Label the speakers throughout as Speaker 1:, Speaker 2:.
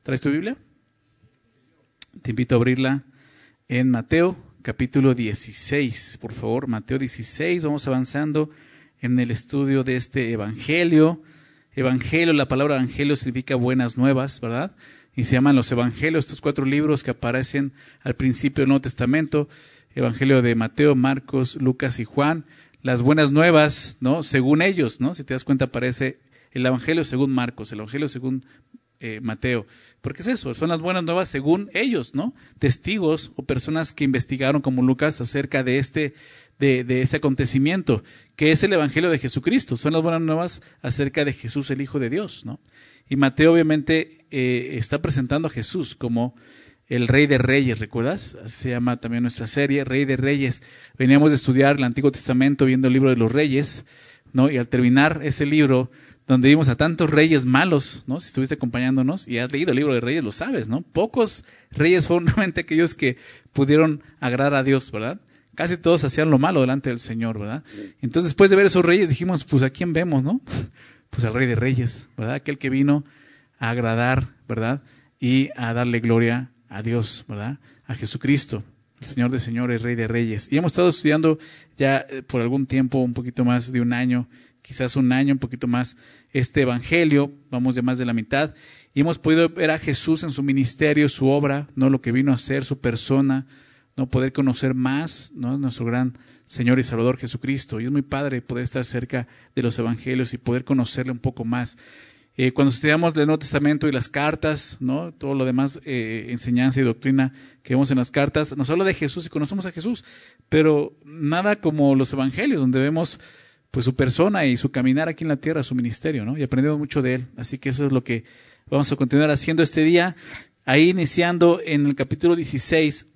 Speaker 1: ¿Traes tu Biblia? Te invito a abrirla en Mateo capítulo 16, por favor. Mateo 16, vamos avanzando en el estudio de este evangelio. Evangelio, la palabra evangelio significa buenas nuevas, ¿verdad? Y se llaman los evangelios, estos 4 libros que aparecen al principio del Nuevo Testamento. Evangelio de Mateo, Marcos, Lucas y Juan. Las buenas nuevas, ¿no? Según ellos, ¿no? Si te das cuenta, aparece el evangelio según Marcos, el evangelio según Mateo. ¿Por qué es eso? Son las buenas nuevas según ellos, ¿no? Testigos o personas que investigaron como Lucas acerca de este acontecimiento, que es el evangelio de Jesucristo. Son las buenas nuevas acerca de Jesús, el Hijo de Dios, ¿no? Y Mateo obviamente está presentando a Jesús como el Rey de Reyes, ¿recuerdas? Así se llama también nuestra serie, Rey de Reyes. Veníamos de estudiar el Antiguo Testamento viendo el libro de los Reyes, ¿no? Y al terminar ese libro, donde vimos a tantos reyes malos, ¿no? Si estuviste acompañándonos y has leído el libro de Reyes, lo sabes, ¿no? Pocos reyes fueron realmente aquellos que pudieron agradar a Dios, ¿verdad? Casi todos hacían lo malo delante del Señor, ¿verdad? Entonces, después de ver esos reyes, dijimos, pues, ¿a quién vemos, no? Pues al Rey de Reyes, ¿verdad? Aquel que vino a agradar, ¿verdad? Y a darle gloria a Dios, ¿verdad? A Jesucristo, el Señor de Señores, Rey de Reyes. Y hemos estado estudiando ya por algún tiempo, un poquito más de un año, quizás un año, un poquito más, este evangelio, vamos de más de la mitad, y hemos podido ver a Jesús en su ministerio, su obra, no lo que vino a hacer, su persona, no poder conocer más, ¿no? Nuestro gran Señor y Salvador Jesucristo. Y es muy padre poder estar cerca de los evangelios y poder conocerle un poco más. Cuando estudiamos el Nuevo Testamento y las cartas, ¿no? Todo lo demás, enseñanza y doctrina que vemos en las cartas, nos habla de Jesús y conocemos a Jesús, pero nada como los evangelios, donde vemos pues su persona y su caminar aquí en la tierra, su ministerio, ¿no? Y aprendemos mucho de él. Así que eso es lo que vamos a continuar haciendo este día. Ahí iniciando en el capítulo 16,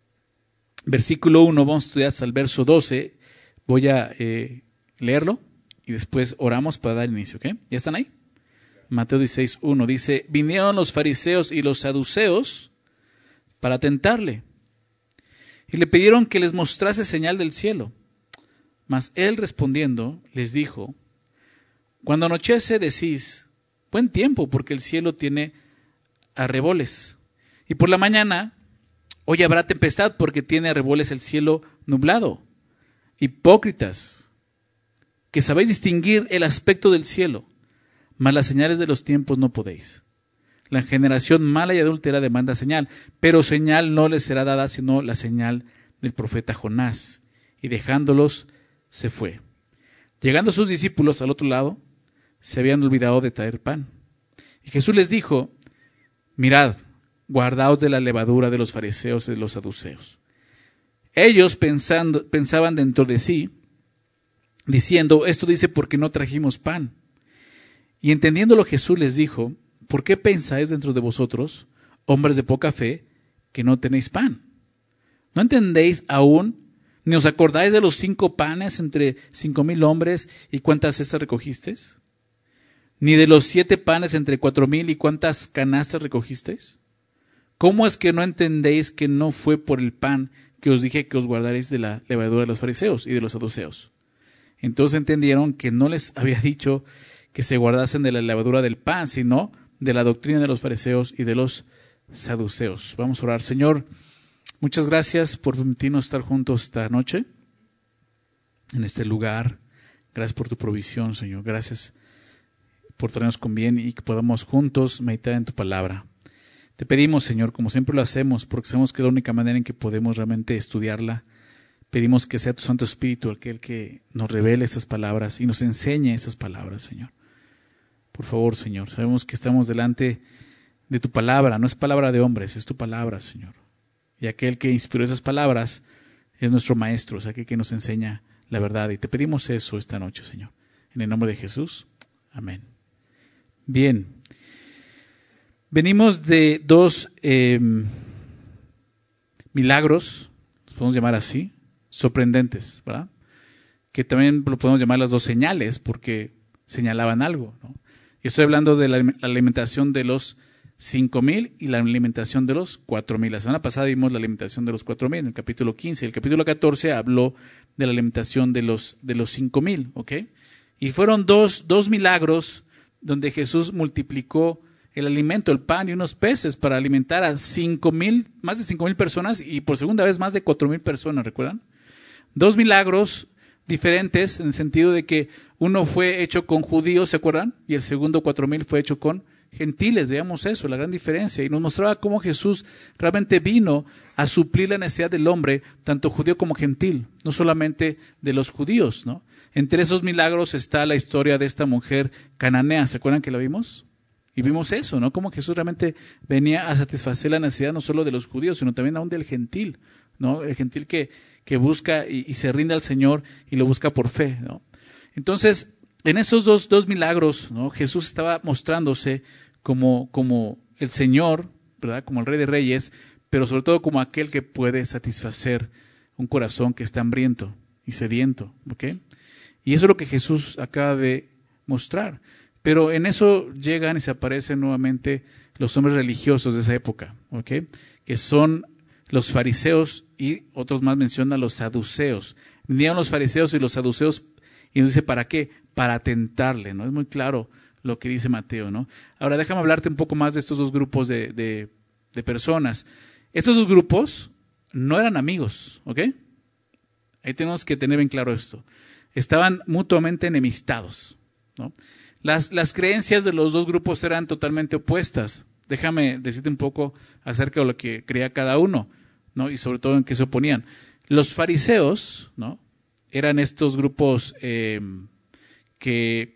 Speaker 1: versículo 1, vamos a estudiar hasta el verso 12. Voy a leerlo y después oramos para dar inicio, ¿ok? ¿Ya están ahí? Mateo 16, 1 dice, vinieron los fariseos y los saduceos para tentarle y le pidieron que les mostrase señal del cielo. Mas él respondiendo les dijo, cuando anochece decís, buen tiempo, porque el cielo tiene arreboles. Y por la mañana, hoy habrá tempestad, porque tiene arreboles el cielo nublado. Hipócritas, que sabéis distinguir el aspecto del cielo, mas las señales de los tiempos no podéis. La generación mala y adúltera demanda señal, pero señal no les será dada, sino la señal del profeta Jonás. Y dejándolos, se fue. Llegando sus discípulos al otro lado, se habían olvidado de traer pan. Y Jesús les dijo, mirad, guardaos de la levadura de los fariseos y de los saduceos. Ellos pensaban dentro de sí, diciendo, esto dice porque no trajimos pan. Y entendiéndolo Jesús les dijo, ¿por qué pensáis dentro de vosotros, hombres de poca fe, que no tenéis pan? ¿No entendéis aún? ¿Ni os acordáis de los 5 panes entre 5,000 hombres y cuántas cestas recogisteis? ¿Ni de los 7 panes entre 4,000 y cuántas canastas recogisteis? ¿Cómo es que no entendéis que no fue por el pan que os dije que os guardaréis de la levadura de los fariseos y de los saduceos? Entonces entendieron que no les había dicho que se guardasen de la levadura del pan, sino de la doctrina de los fariseos y de los saduceos. Vamos a orar. Señor, muchas gracias por permitirnos estar juntos esta noche, en este lugar. Gracias por tu provisión, Señor. Gracias por traernos con bien y que podamos juntos meditar en tu palabra. Te pedimos, Señor, como siempre lo hacemos, porque sabemos que es la única manera en que podemos realmente estudiarla. Pedimos que sea tu Santo Espíritu aquel que nos revele estas palabras y nos enseñe estas palabras, Señor. Por favor, Señor, sabemos que estamos delante de tu palabra, no es palabra de hombres, es tu palabra, Señor. Y aquel que inspiró esas palabras es nuestro Maestro, es aquel que nos enseña la verdad. Y te pedimos eso esta noche, Señor. En el nombre de Jesús. Amén. Bien. Venimos de 2 milagros, los podemos llamar así, sorprendentes, ¿verdad? Que también lo podemos llamar las 2 señales, porque señalaban algo, ¿no? Y estoy hablando de la alimentación de los 5,000 y la alimentación de los 4,000. La semana pasada vimos la alimentación de los 4,000 en el capítulo 15. El capítulo 14 habló de la alimentación de los 5,000, ¿ok? Y fueron dos milagros donde Jesús multiplicó el alimento, el pan y unos peces para alimentar a más de 5,000 personas y por segunda vez más de 4,000 personas, ¿recuerdan? 2 milagros diferentes en el sentido de que uno fue hecho con judíos, ¿se acuerdan? Y el segundo 4,000 fue hecho con gentiles, veamos eso, la gran diferencia. Y nos mostraba cómo Jesús realmente vino a suplir la necesidad del hombre, tanto judío como gentil, no solamente de los judíos, ¿no? Entre esos milagros está la historia de esta mujer cananea, ¿se acuerdan que la vimos? Y vimos eso, ¿no? Cómo Jesús realmente venía a satisfacer la necesidad no solo de los judíos, sino también aún del gentil, ¿no? El gentil que busca y se rinde al Señor y lo busca por fe, ¿no? Entonces, en esos dos milagros, ¿no? Jesús estaba mostrándose como el Señor, ¿verdad? Como el Rey de Reyes, pero sobre todo como aquel que puede satisfacer un corazón que está hambriento y sediento, ¿ok? Y eso es lo que Jesús acaba de mostrar. Pero en eso llegan y se aparecen nuevamente los hombres religiosos de esa época, ¿ok? Que son los fariseos y otros más mencionan los saduceos. Vinieron los fariseos y los saduceos y nos dice, ¿para qué? Para tentarle, ¿no? Es muy claro lo que dice Mateo, ¿no? Ahora déjame hablarte un poco más de estos dos grupos de personas. Estos dos grupos no eran amigos, ¿ok? Ahí tenemos que tener bien claro esto. Estaban mutuamente enemistados, ¿no? Las creencias de los dos grupos eran totalmente opuestas. Déjame decirte un poco acerca de lo que creía cada uno, ¿no? Y sobre todo en qué se oponían. Los fariseos, ¿no? Eran estos grupos que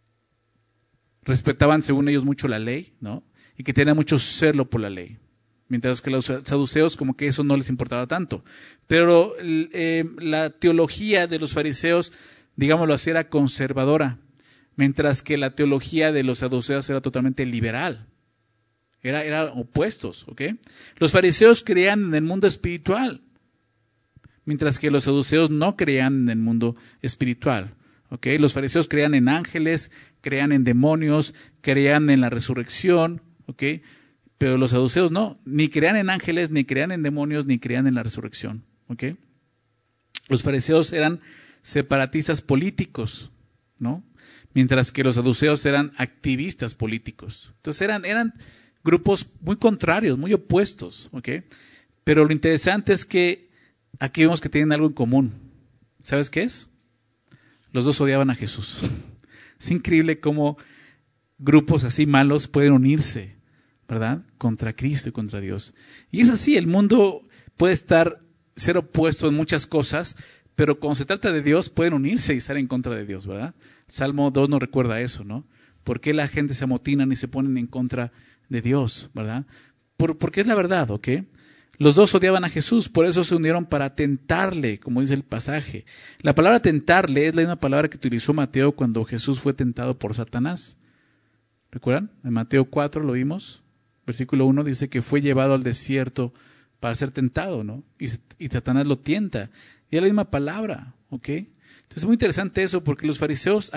Speaker 1: respetaban, según ellos, mucho la ley, ¿no? Y que tenían mucho celo por la ley. Mientras que los saduceos, como que eso no les importaba tanto. Pero la teología de los fariseos, digámoslo así, era conservadora. Mientras que la teología de los saduceos era totalmente liberal. Era opuestos, ¿ok? Los fariseos creían en el mundo espiritual, mientras que los saduceos no creían en el mundo espiritual, ¿ok? Los fariseos creían en ángeles, creían en demonios, creían en la resurrección, ¿ok? Pero los saduceos no, ni creían en ángeles, ni creían en demonios, ni creían en la resurrección, ¿ok? Los fariseos eran separatistas políticos, ¿no? Mientras que los saduceos eran activistas políticos. Entonces eran grupos muy contrarios, muy opuestos, ¿ok? Pero lo interesante es que aquí vemos que tienen algo en común. ¿Sabes qué es? Los dos odiaban a Jesús. Es increíble cómo grupos así malos pueden unirse, ¿verdad? Contra Cristo y contra Dios. Y es así, el mundo puede ser opuesto en muchas cosas, pero cuando se trata de Dios pueden unirse y estar en contra de Dios, ¿verdad? Salmo 2 nos recuerda eso, ¿no? ¿Por qué la gente se amotinan y se ponen en contra de Dios, ¿verdad? Porque es la verdad, ¿ok? Los dos odiaban a Jesús, por eso se unieron para tentarle, como dice el pasaje. La palabra tentarle es la misma palabra que utilizó Mateo cuando Jesús fue tentado por Satanás. ¿Recuerdan? En Mateo 4 lo vimos. Versículo 1 dice que fue llevado al desierto para ser tentado, ¿no? Y Satanás lo tienta. Y es la misma palabra, ¿ok? Entonces es muy interesante eso porque los fariseos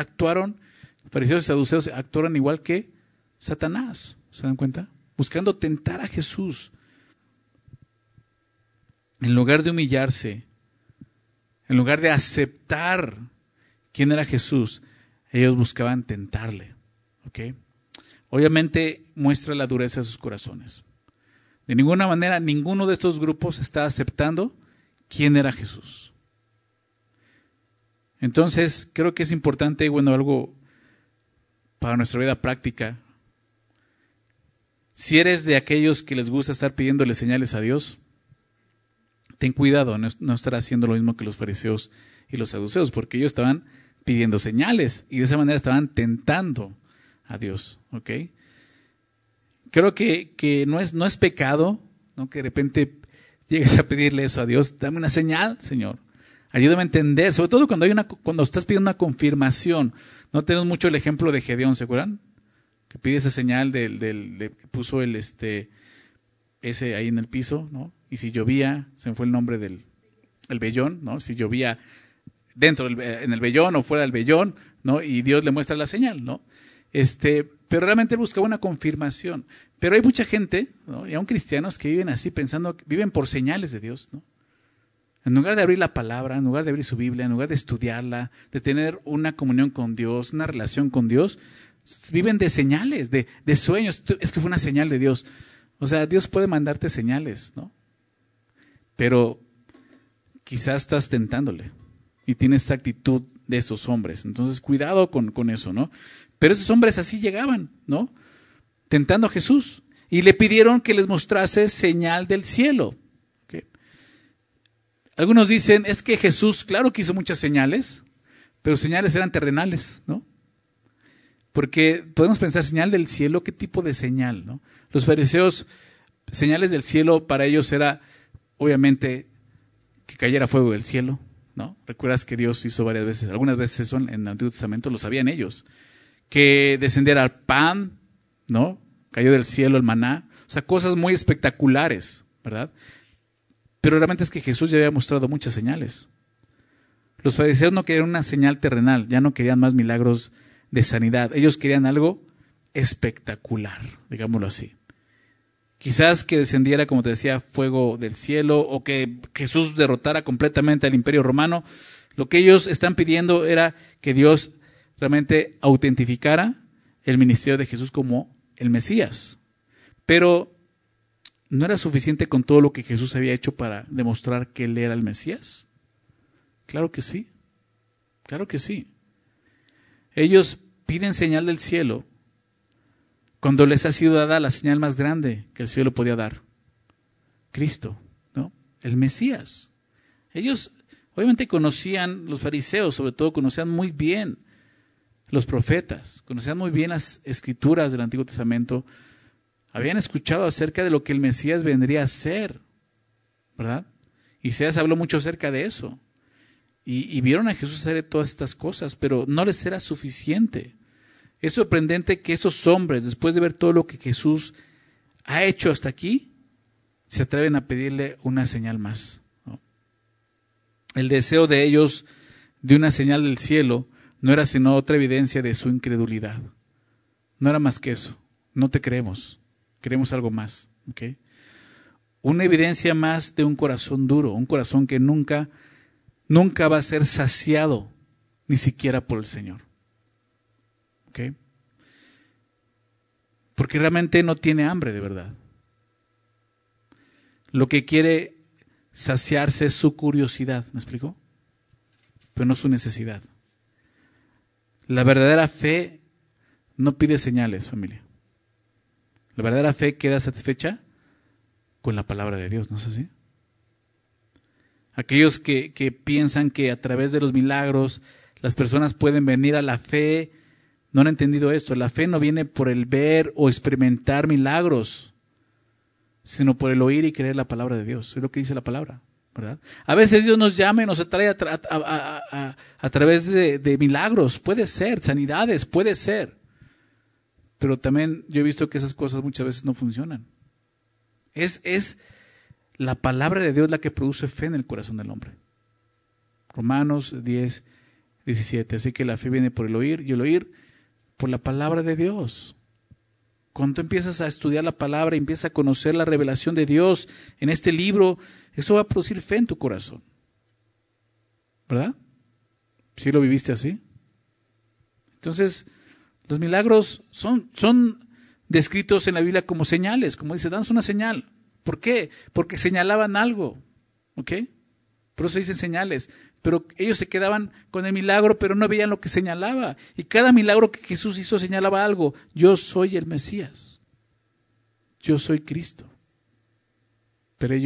Speaker 1: y saduceos actuaron igual que Satanás, ¿se dan cuenta? Buscando tentar a Jesús. En lugar de humillarse, en lugar de aceptar quién era Jesús, ellos buscaban tentarle, ¿ok? Obviamente muestra la dureza de sus corazones. De ninguna manera, ninguno de estos grupos está aceptando quién era Jesús. Entonces, creo que es importante, algo para nuestra vida práctica. Si eres de aquellos que les gusta estar pidiéndole señales a Dios, ten cuidado no estar haciendo lo mismo que los fariseos y los saduceos, porque ellos estaban pidiendo señales y de esa manera estaban tentando a Dios, ¿ok? Creo que no es pecado, ¿no? Que de repente llegues a pedirle eso a Dios. Dame una señal, Señor. Ayúdame a entender, sobre todo cuando estás pidiendo una confirmación. No tenemos mucho el ejemplo de Gedeón, ¿se acuerdan? Que pide esa señal que puso ese ahí en el piso, ¿no? Y si llovía, se me fue el nombre el vellón, ¿no? Si llovía en el vellón o fuera del vellón, ¿no? Y Dios le muestra la señal, ¿no? Pero realmente buscaba una confirmación. Pero hay mucha gente, ¿no? Y aún cristianos que viven así viven por señales de Dios, ¿no? En lugar de abrir la palabra, en lugar de abrir su Biblia, en lugar de estudiarla, de tener una comunión con Dios, una relación con Dios, Viven de señales, de sueños. Es que fue una señal de Dios. O sea, Dios puede mandarte señales, ¿no? Pero quizás estás tentándole y tienes esta actitud de esos hombres. Entonces, cuidado con eso, ¿no? Pero esos hombres así llegaban, ¿no? Tentando a Jesús. Y le pidieron que les mostrase señal del cielo. ¿Okay? Algunos dicen, es que Jesús, claro que hizo muchas señales, pero señales eran terrenales, ¿no? Porque podemos pensar, señal del cielo, ¿qué tipo de señal, no? Los fariseos, señales del cielo para ellos era, obviamente, que cayera fuego del cielo, ¿no? Recuerdas que Dios hizo varias veces, algunas veces eso en el Antiguo Testamento lo sabían ellos, que descendiera el pan, ¿no? Cayó del cielo el maná, o sea, cosas muy espectaculares, ¿verdad? Pero realmente es que Jesús ya había mostrado muchas señales. Los fariseos no querían una señal terrenal, ya no querían más milagros de sanidad, ellos querían algo espectacular, digámoslo así. Quizás que descendiera, como te decía, fuego del cielo, o que Jesús derrotara completamente al Imperio Romano. Lo que ellos están pidiendo era que Dios realmente autentificara el ministerio de Jesús como el Mesías. Pero ¿no era suficiente con todo lo que Jesús había hecho para demostrar que Él era el Mesías? Claro que sí, claro que sí. Ellos piden señal del cielo cuando les ha sido dada la señal más grande que el cielo podía dar. Cristo, ¿no? El Mesías. Ellos obviamente conocían, los fariseos sobre todo, conocían muy bien los profetas, conocían muy bien las escrituras del Antiguo Testamento, habían escuchado acerca de lo que el Mesías vendría a ser, ¿verdad? Isaías habló mucho acerca de eso. Y vieron a Jesús hacer todas estas cosas, pero no les era suficiente. Es sorprendente que esos hombres, después de ver todo lo que Jesús ha hecho hasta aquí, se atreven a pedirle una señal más, ¿no? El deseo de ellos de una señal del cielo no era sino otra evidencia de su incredulidad. No era más que eso. No te creemos. Queremos algo más. ¿Okay? Una evidencia más de un corazón duro, un corazón que nunca va a ser saciado, ni siquiera por el Señor. ¿Okay? Porque realmente no tiene hambre de verdad. Lo que quiere saciarse es su curiosidad, ¿me explico? Pero no su necesidad. La verdadera fe no pide señales, familia. La verdadera fe queda satisfecha con la palabra de Dios, ¿no es así? Aquellos que piensan que a través de los milagros las personas pueden venir a la fe, no han entendido esto. La fe no viene por el ver o experimentar milagros, sino por el oír y creer la palabra de Dios. Es lo que dice la palabra, ¿verdad? A veces Dios nos llama y nos atrae a través de milagros. Puede ser, sanidades, puede ser. Pero también yo he visto que esas cosas muchas veces no funcionan. Es la palabra de Dios la que produce fe en el corazón del hombre. Romanos 10, 17. Así que la fe viene por el oír y el oír por la palabra de Dios. Cuando tú empiezas a estudiar la palabra y empiezas a conocer la revelación de Dios en este libro, eso va a producir fe en tu corazón. ¿Verdad? ¿Sí lo viviste así? Entonces, los milagros son descritos en la Biblia como señales, como dice, danos una señal. ¿Por qué? Porque señalaban algo, ¿ok? Por eso dicen señales. Pero ellos se quedaban con el milagro, pero no veían lo que señalaba. Y cada milagro que Jesús hizo señalaba algo. Yo soy el Mesías. Yo soy Cristo. Pero a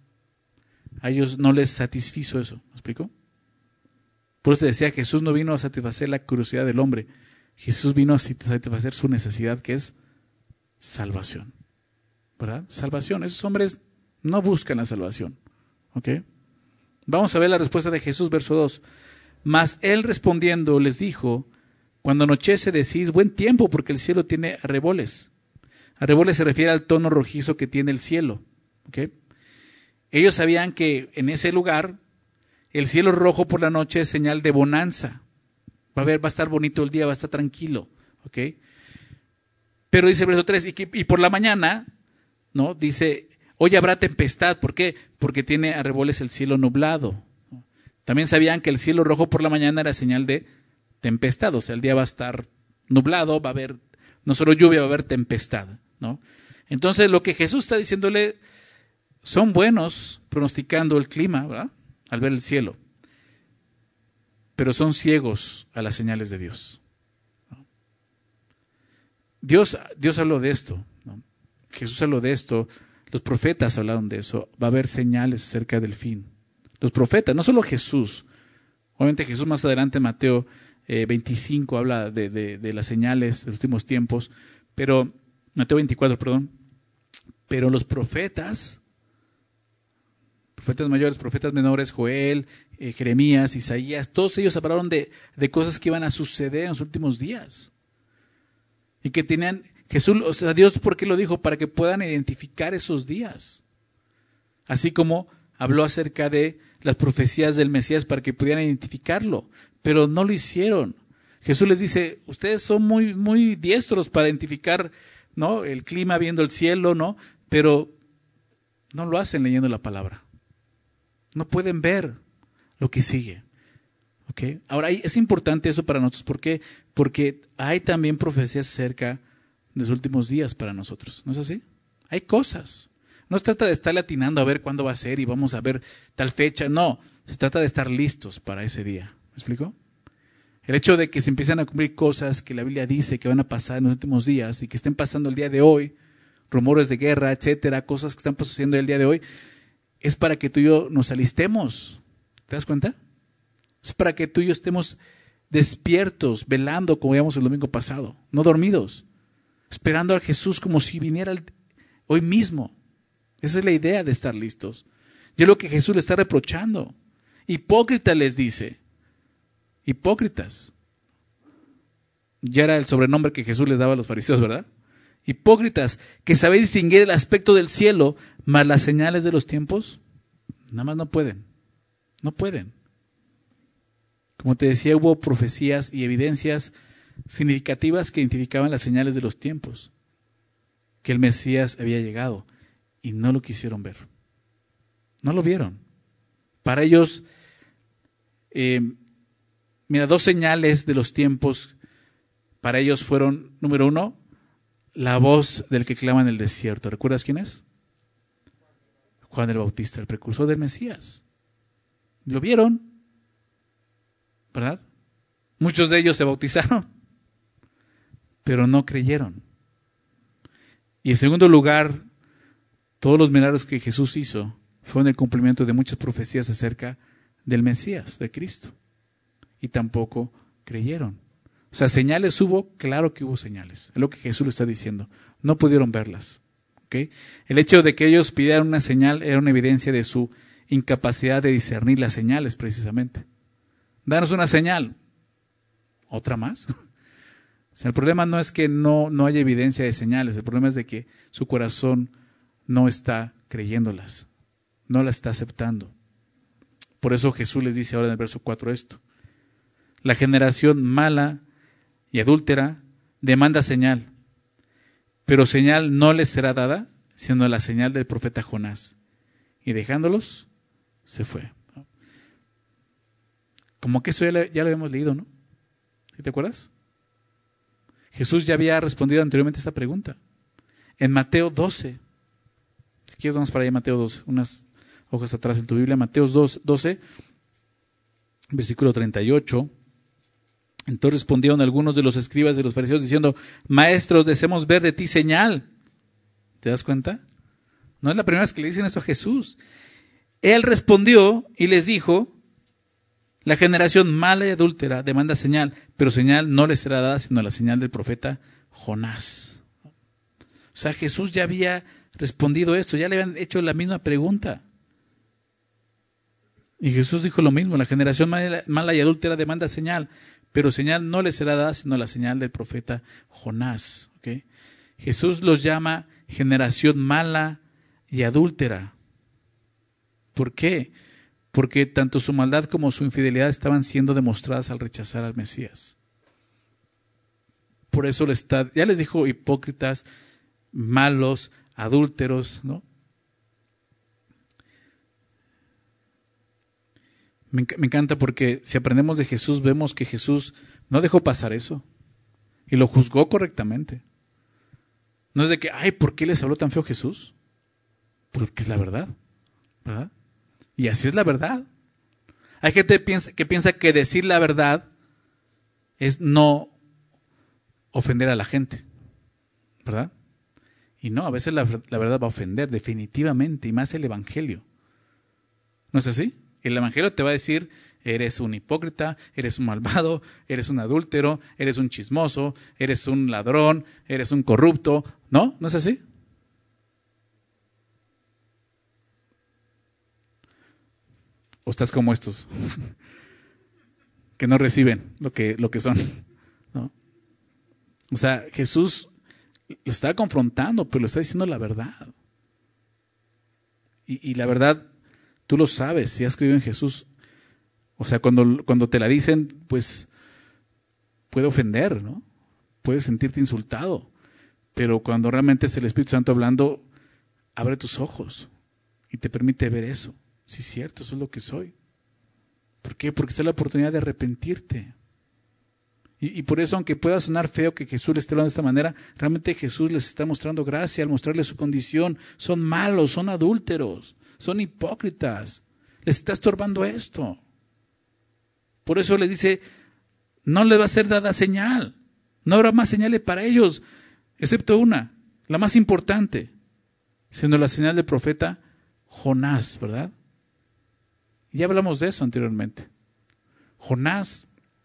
Speaker 1: ellos no les satisfizo eso. ¿Me explico? Por eso decía, Jesús no vino a satisfacer la curiosidad del hombre. Jesús vino a satisfacer su necesidad, que es salvación. ¿Verdad? Salvación. Esos hombres no buscan la salvación. ¿Ok? Vamos a ver la respuesta de Jesús, verso 2. Mas él respondiendo les dijo, cuando anochece decís, buen tiempo, porque el cielo tiene arreboles. Arreboles se refiere al tono rojizo que tiene el cielo. ¿Okay? Ellos sabían que en ese lugar, el cielo rojo por la noche es señal de bonanza. Va a estar bonito el día, va a estar tranquilo. ¿Okay? Pero dice el verso 3, y por la mañana, ¿no? Dice, hoy habrá tempestad. ¿Por qué? Porque tiene arreboles el cielo nublado. También sabían que el cielo rojo por la mañana era señal de tempestad, o sea, el día va a estar nublado, va a haber no solo lluvia, va a haber tempestad, ¿no? Entonces lo que Jesús está diciéndole, son buenos pronosticando el clima, ¿verdad? Al ver el cielo, pero son ciegos a las señales de Dios. Dios habló de esto, ¿no? Jesús habló de esto, los profetas hablaron de eso, va a haber señales acerca del fin. Los profetas, no solo Jesús, obviamente Jesús más adelante en Mateo 25 habla de las señales de los últimos tiempos, pero Mateo 24, perdón, pero los profetas mayores, profetas menores, Joel, Jeremías, Isaías, todos ellos hablaron de cosas que iban a suceder en los últimos días. Y que tenían, Jesús, o sea, Dios, ¿por qué lo dijo? Para que puedan identificar esos días. Así como habló acerca de las profecías del Mesías para que pudieran identificarlo, pero no lo hicieron. Jesús les dice, ustedes son muy, muy diestros para identificar, ¿no?, el clima viendo el cielo, ¿no?, pero no lo hacen leyendo la palabra. No pueden ver lo que sigue. ¿Okay? Ahora, es importante eso para nosotros. ¿Por qué? Porque hay también profecías acerca de los últimos días para nosotros. ¿No es así? Hay cosas. No se trata de estar atinando a ver cuándo va a ser y vamos a ver tal fecha. No, se trata de estar listos para ese día. ¿Me explico? El hecho de que se empiezan a cumplir cosas que la Biblia dice que van a pasar en los últimos días y que estén pasando el día de hoy, rumores de guerra, etcétera, cosas que están sucediendo el día de hoy, es para que tú y yo nos alistemos. ¿Te das cuenta? Es para que tú y yo estemos despiertos, velando, como veíamos el domingo pasado, no dormidos, esperando a Jesús como si viniera hoy mismo. Esa es la idea de estar listos. Y es lo que Jesús le está reprochando. Hipócritas les dice. Hipócritas. Ya era el sobrenombre que Jesús les daba a los fariseos, ¿verdad? Hipócritas, que sabéis distinguir el aspecto del cielo, mas las señales de los tiempos, nada más no pueden. No pueden. Como te decía, hubo profecías y evidencias significativas que identificaban las señales de los tiempos, que el Mesías había llegado, y no lo quisieron ver. No lo vieron. Para ellos, dos señales de los tiempos para ellos fueron, número uno, la voz del que clama en el desierto. ¿Recuerdas quién es? Juan el Bautista, el precursor del Mesías. Lo vieron, ¿verdad? Muchos de ellos se bautizaron, pero no creyeron. Y en segundo lugar, todos los milagros que Jesús hizo fueron el cumplimiento de muchas profecías acerca del Mesías, de Cristo. Y tampoco creyeron. O sea, señales hubo, claro que hubo señales. Es lo que Jesús le está diciendo. No pudieron verlas. ¿Okay? El hecho de que ellos pidieran una señal era una evidencia de su incapacidad de discernir las señales, precisamente. Danos una señal. ¿Otra más? O sea, el problema no es que no haya evidencia de señales. El problema es de que su corazón no está creyéndolas. No las está aceptando. Por eso Jesús les dice ahora en el verso 4 esto. La generación mala y adúltera demanda señal, pero señal no les será dada, sino la señal del profeta Jonás. Y dejándolos, se fue. Como que eso ya lo habíamos leído, ¿no? ¿Sí te acuerdas? Jesús ya había respondido anteriormente a esta pregunta. En Mateo 12. Si quieres vamos para allá, Mateo 12, unas hojas atrás en tu Biblia. Mateo 12, versículo 38. Entonces respondieron algunos de los escribas de los fariseos diciendo, maestros, deseamos ver de ti señal. ¿Te das cuenta? No es la primera vez que le dicen eso a Jesús. Él respondió y les dijo, la generación mala y adúltera demanda señal, pero señal no les será dada sino la señal del profeta Jonás. O sea, Jesús ya había respondido esto, ya le habían hecho la misma pregunta. Y Jesús dijo lo mismo, la generación mala y adúltera demanda señal, pero señal no les será dada sino la señal del profeta Jonás. ¿Okay? Jesús los llama generación mala y adúltera. ¿Por qué? Porque tanto su maldad como su infidelidad estaban siendo demostradas al rechazar al Mesías. Por eso ya les dijo hipócritas, malos, adúlteros, ¿no? Me encanta porque si aprendemos de Jesús, vemos que Jesús no dejó pasar eso. y lo juzgó correctamente. No es de que, ay, ¿por qué les habló tan feo Jesús? Porque es la verdad, ¿verdad? Y así es la verdad. Hay gente que piensa que decir la verdad es no ofender a la gente, ¿verdad? Y no, a veces la verdad va a ofender, definitivamente, y más el Evangelio. ¿No es así? El Evangelio te va a decir, eres un hipócrita, eres un malvado, eres un adúltero, eres un chismoso, eres un ladrón, eres un corrupto. ¿No? ¿No es así? ¿O estás como estos? Que no reciben lo que son, ¿no? O sea, Jesús lo está confrontando, pero lo está diciendo la verdad. Y la verdad, tú lo sabes, si has creído en Jesús. O sea, cuando te la dicen, pues puede ofender, ¿no? Puedes sentirte insultado. Pero cuando realmente es el Espíritu Santo hablando, abre tus ojos y te permite ver eso. Sí, es cierto, eso es lo que soy. ¿Por qué? Porque está la oportunidad de arrepentirte. Y por eso, aunque pueda sonar feo que Jesús les esté hablando de esta manera, realmente Jesús les está mostrando gracia al mostrarles su condición. Son malos, son adúlteros, son hipócritas. Les está estorbando esto. Por eso les dice, no les va a ser dada señal. No habrá más señales para ellos, excepto una, la más importante, siendo la señal del profeta Jonás, ¿verdad? Ya hablamos de eso anteriormente. Jonás,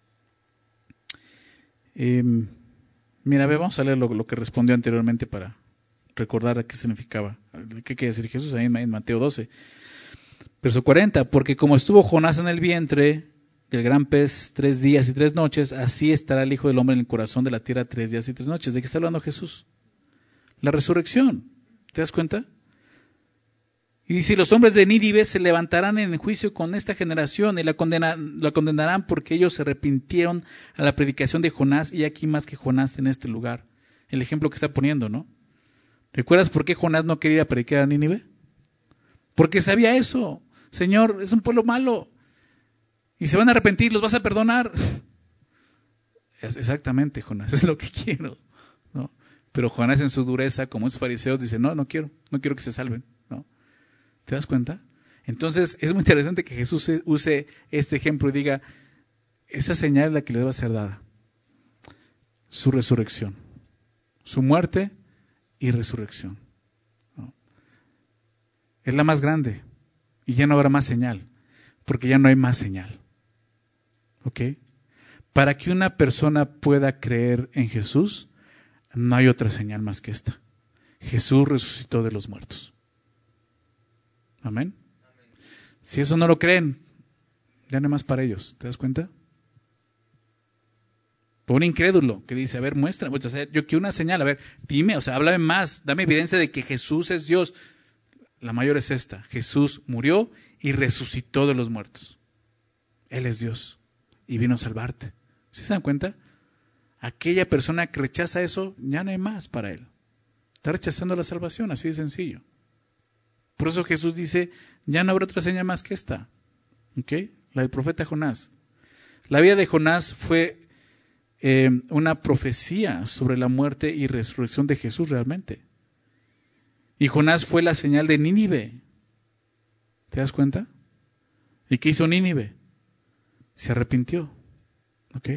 Speaker 1: mira, vamos a leer lo que respondió anteriormente para recordar a qué significaba, qué quiere decir Jesús ahí en Mateo 12. Verso 40, porque como estuvo Jonás en el vientre del gran pez 3 días y 3 noches, así estará el Hijo del Hombre en el corazón de la tierra 3 días y 3 noches. ¿De qué está hablando Jesús? La resurrección. ¿Te das cuenta? Y dice, los hombres de Nínive se levantarán en el juicio con esta generación y la condenarán porque ellos se arrepintieron a la predicación de Jonás, y aquí más que Jonás en este lugar. El ejemplo que está poniendo, ¿no? ¿Recuerdas por qué Jonás no quería predicar a Nínive? Porque sabía eso. Señor, es un pueblo malo. Y se van a arrepentir, los vas a perdonar. Exactamente, Jonás, es lo que quiero, ¿no? Pero Jonás en su dureza, como esos fariseos, dice, no quiero que se salven, ¿no? ¿Te das cuenta? Entonces, es muy interesante que Jesús use este ejemplo y diga, esa señal es la que le va a ser dada. Su resurrección, su muerte y resurrección, ¿no? Es la más grande y ya no habrá más señal, porque ya no hay más señal. ¿Ok? Para que una persona pueda creer en Jesús, no hay otra señal más que esta. Jesús resucitó de los muertos. Amén. Si eso no lo creen, ya no hay más para ellos. ¿Te das cuenta? Por un incrédulo que dice, a ver, muéstrame, o sea, yo quiero una señal, a ver, dime, o sea, háblame más, dame evidencia de que Jesús es Dios. La mayor es esta, Jesús murió y resucitó de los muertos. Él es Dios y vino a salvarte. ¿Sí se dan cuenta? Aquella persona que rechaza eso, ya no hay más para él. Está rechazando la salvación, así de sencillo. Por eso Jesús dice, ya no habrá otra señal más que esta. ¿Ok? La del profeta Jonás. La vida de Jonás fue una profecía sobre la muerte y resurrección de Jesús realmente. Y Jonás fue la señal de Nínive. ¿Te das cuenta? ¿Y qué hizo Nínive? Se arrepintió. ¿Ok?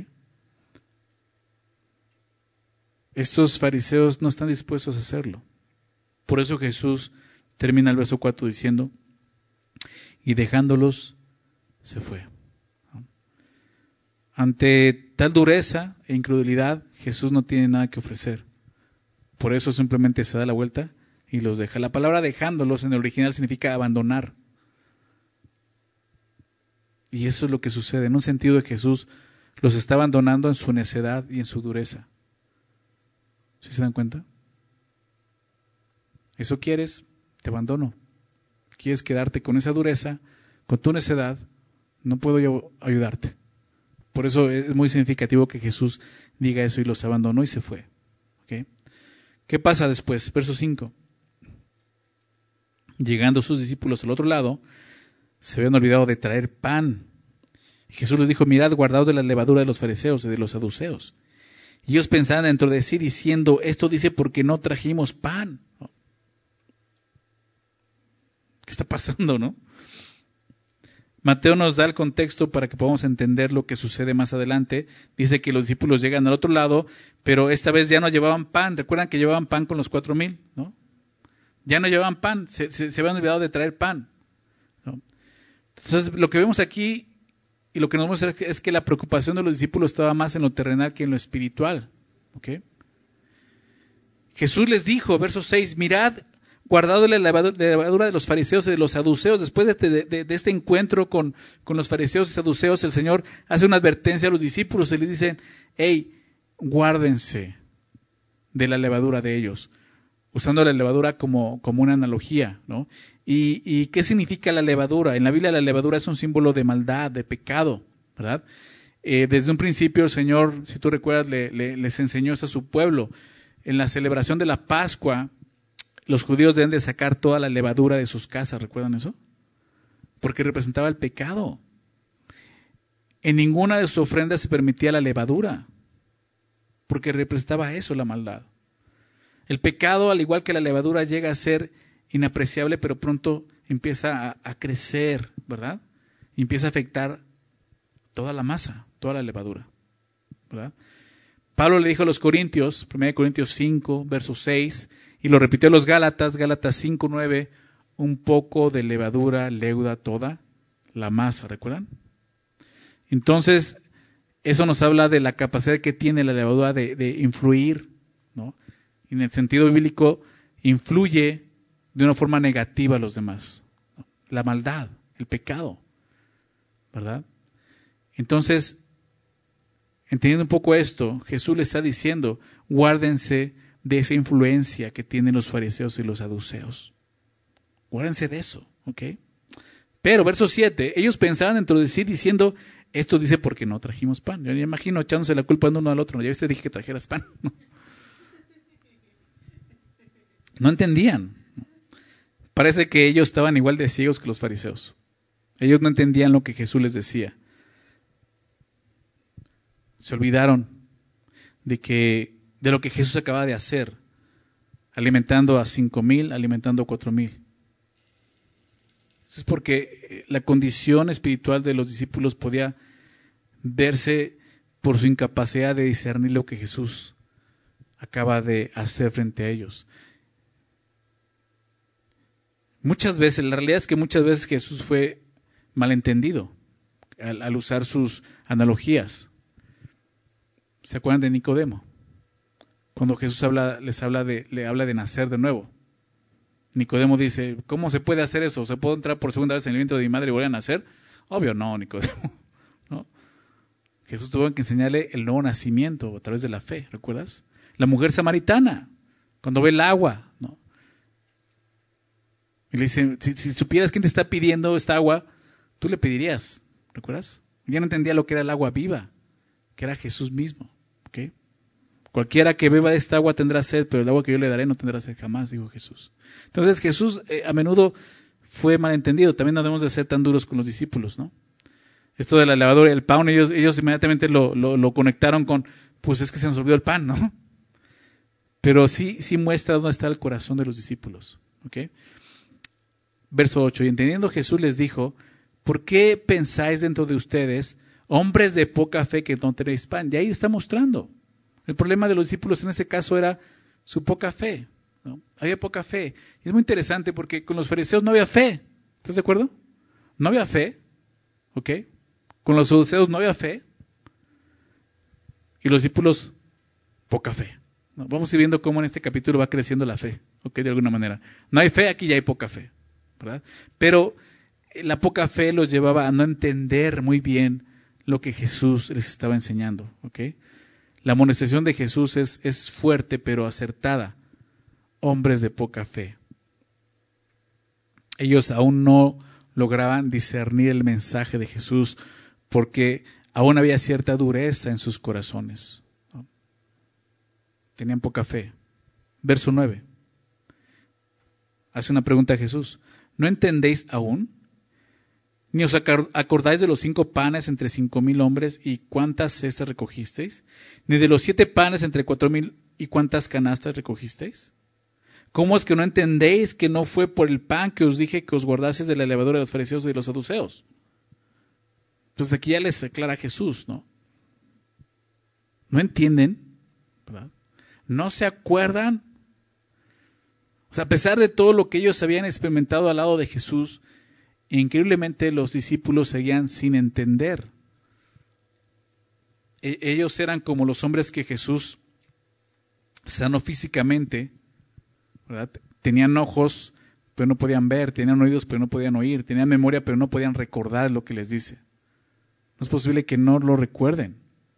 Speaker 1: Estos fariseos no están dispuestos a hacerlo. Por eso Jesús termina el verso 4 diciendo, y dejándolos, se fue. Ante tal dureza e incredulidad, Jesús no tiene nada que ofrecer. Por eso simplemente se da la vuelta y los deja. La palabra dejándolos en el original significa abandonar. Y eso es lo que sucede. En un sentido de Jesús los está abandonando en su necedad y en su dureza. ¿Sí se dan cuenta? ¿Eso quieres? Te abandono. ¿Quieres quedarte con esa dureza, con tu necedad? No puedo yo ayudarte. Por eso es muy significativo que Jesús diga eso y los abandonó y se fue. ¿Okay? ¿Qué pasa después? Verso 5. Llegando sus discípulos al otro lado, se habían olvidado de traer pan. Jesús les dijo, mirad, guardaos de la levadura de los fariseos y de los saduceos. Y ellos pensaban dentro de sí diciendo, esto dice porque no trajimos pan. ¿Qué está pasando, no? Mateo nos da el contexto para que podamos entender lo que sucede más adelante. Dice que los discípulos llegan al otro lado, pero esta vez ya no llevaban pan. ¿Recuerdan que llevaban pan con los 4,000? ¿No? Ya no llevaban pan, se habían olvidado de traer pan, ¿no? Entonces, lo que vemos aquí y lo que nos muestra es que la preocupación de los discípulos estaba más en lo terrenal que en lo espiritual. ¿Okay? Jesús les dijo, verso 6, mirad, guardado la levadura de los fariseos y de los saduceos. Después de este encuentro con los fariseos y saduceos, el Señor hace una advertencia a los discípulos y les dice, hey, guárdense de la levadura de ellos, usando la levadura como una analogía, ¿no? ¿Y qué significa la levadura? En la Biblia la levadura es un símbolo de maldad, de pecado, ¿verdad? Desde un principio el Señor, si tú recuerdas, les enseñó eso a su pueblo. En la celebración de la Pascua, los judíos deben de sacar toda la levadura de sus casas, ¿recuerdan eso? Porque representaba el pecado. En ninguna de sus ofrendas se permitía la levadura, porque representaba eso, la maldad. El pecado, al igual que la levadura, llega a ser inapreciable, pero pronto empieza a crecer, ¿verdad? Y empieza a afectar toda la masa, toda la levadura, ¿verdad? Pablo le dijo a los Corintios, 1 Corintios 5, verso 6, y lo repitió a los Gálatas, Gálatas 5, 9, un poco de levadura leuda toda la masa, ¿recuerdan? Entonces, eso nos habla de la capacidad que tiene la levadura de influir, ¿no? Y en el sentido bíblico, influye de una forma negativa a los demás, ¿no? La maldad, el pecado, ¿verdad? Entonces, entendiendo un poco esto, Jesús le está diciendo, guárdense de esa influencia que tienen los fariseos y los saduceos. Guárdense de eso, ¿ok? Pero, verso 7, ellos pensaban dentro de sí diciendo, esto dice porque no trajimos pan. Yo me imagino echándose la culpa de uno al otro. Ya viste, dije que trajeras pan. No entendían. Parece que ellos estaban igual de ciegos que los fariseos. Ellos no entendían lo que Jesús les decía. Se olvidaron de lo que Jesús acaba de hacer, alimentando a 5,000, alimentando a 4,000. Eso es porque la condición espiritual de los discípulos podía verse por su incapacidad de discernir lo que Jesús acaba de hacer frente a ellos. Muchas veces, la realidad es que muchas veces Jesús fue malentendido al usar sus analogías. ¿Se acuerdan de Nicodemo? Cuando Jesús le habla de nacer de nuevo. Nicodemo dice, ¿cómo se puede hacer eso? ¿Se puede entrar por segunda vez en el vientre de mi madre y volver a nacer? Obvio no, Nicodemo. ¿No? Jesús tuvo que enseñarle el nuevo nacimiento a través de la fe, ¿recuerdas? La mujer samaritana, cuando ve el agua, ¿no? Y le dice, si supieras quién te está pidiendo esta agua, tú le pedirías, ¿recuerdas? Ya no entendía lo que era el agua viva, que era Jesús mismo, ¿ok? Cualquiera que beba de esta agua tendrá sed, pero el agua que yo le daré no tendrá sed jamás, dijo Jesús. Entonces Jesús a menudo fue malentendido. También no debemos de ser tan duros con los discípulos, ¿no? Esto de la levadura y el pan, ellos inmediatamente lo conectaron con, pues es que se nos olvidó el pan, ¿no? Pero sí muestra dónde está el corazón de los discípulos, ¿ok? Verso 8, y entendiendo Jesús les dijo, ¿por qué pensáis dentro de ustedes, hombres de poca fe, que no tenéis pan? Y ahí está mostrando. El problema de los discípulos en ese caso era su poca fe, ¿no? Había poca fe. Y es muy interesante porque con los fariseos no había fe. ¿Estás de acuerdo? No había fe, ¿ok? Con los saduceos no había fe. Y los discípulos, poca fe, ¿no? Vamos a ir viendo cómo en este capítulo va creciendo la fe, ¿ok? De alguna manera. No hay fe, aquí ya hay poca fe, ¿verdad? Pero la poca fe los llevaba a no entender muy bien lo que Jesús les estaba enseñando, ¿ok? La amonestación de Jesús es fuerte pero acertada. Hombres de poca fe. Ellos aún no lograban discernir el mensaje de Jesús porque aún había cierta dureza en sus corazones, ¿no? Tenían poca fe. Verso 9. Hace una pregunta a Jesús. ¿No entendéis aún? Ni os acordáis de los 5 panes entre 5,000 hombres y cuántas cestas recogisteis, ni de los 7 panes entre 4,000 y cuántas canastas recogisteis. ¿Cómo es que no entendéis que no fue por el pan que os dije que os guardaseis de la levadura de los fariseos y de los saduceos? Entonces aquí ya les aclara Jesús, ¿no? ¿No entienden? ¿Verdad? ¿No se acuerdan? O sea, a pesar de todo lo que ellos habían experimentado al lado de Jesús, increíblemente los discípulos seguían sin entender. Ellos eran como los hombres que Jesús sanó físicamente, ¿verdad? Tenían ojos, pero no podían ver, tenían oídos, pero no podían oír, tenían memoria, pero no podían recordar lo que les dice. No es posible que no lo recuerden.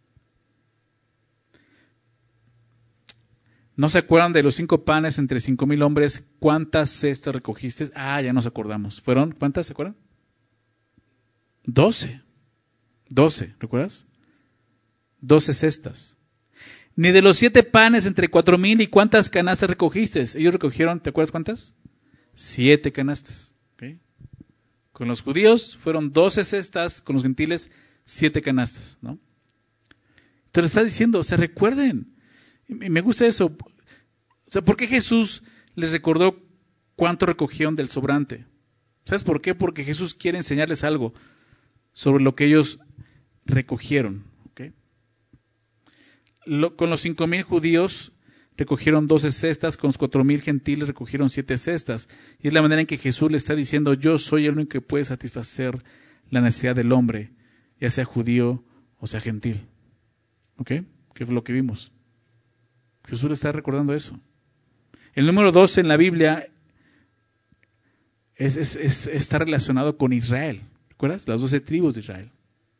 Speaker 1: ¿No se acuerdan de los 5 panes entre 5,000 hombres? ¿Cuántas cestas recogiste? Ya nos acordamos. ¿Fueron cuántas? ¿Se acuerdan? 12. 12, ¿recuerdas? 12 cestas. Ni de los 7 panes entre 4,000 y cuántas canastas recogiste. Ellos recogieron, ¿te acuerdas cuántas? 7 canastas. ¿Okay? Con los judíos fueron 12 cestas, con los gentiles 7 canastas, ¿no? Entonces está diciendo, se recuerden. Me gusta eso. O sea, ¿por qué Jesús les recordó cuánto recogieron del sobrante? ¿Sabes por qué? Porque Jesús quiere enseñarles algo sobre lo que ellos recogieron. ¿Okay? Con los 5,000 judíos recogieron 12 cestas, con los 4,000 gentiles recogieron 7 cestas. Y es la manera en que Jesús le está diciendo, yo soy el único que puede satisfacer la necesidad del hombre, ya sea judío o sea gentil. ¿Ok? ¿Qué fue lo que vimos? Jesús le está recordando eso. El número 12 en la Biblia está relacionado con Israel. ¿Recuerdas? Las 12 tribus de Israel.